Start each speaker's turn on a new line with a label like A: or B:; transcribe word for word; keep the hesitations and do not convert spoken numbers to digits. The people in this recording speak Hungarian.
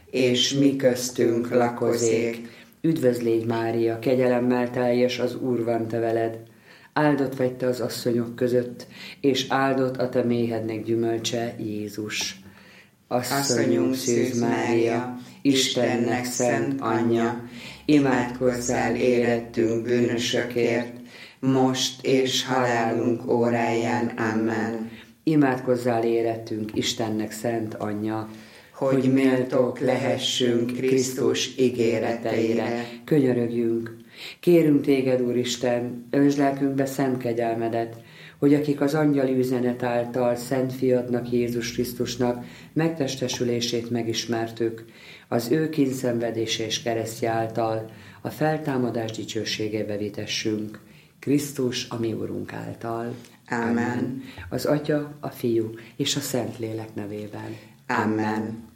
A: és mi köztünk lakozék.
B: Üdvözl légy, Mária, kegyelemmel teljes, az Úr van te veled. Áldott vagy te az asszonyok között, és áldott a te méhednek gyümölcse, Jézus.
A: Asszonyunk Szűz Mária, Istennek szent anyja, imádkozzál érettünk bűnösökért, most és halálunk óráján. Amen.
B: Imádkozzál érettünk, Istennek szent anyja,
A: hogy méltók lehessünk Krisztus ígéreteire.
B: Könyörögjünk! Kérünk téged, Úristen, öntsd lelkünkbe szent kegyelmedet, hogy akik az angyali üzenet által szent fiadnak, Jézus Krisztusnak megtestesülését megismertük, az ő kínszenvedése és keresztje által a feltámadás dicsőségébe vitessünk. Krisztus, a mi Urunk által.
A: Amen.
B: Az Atya, a Fiú és a Szentlélek nevében.
A: Amen.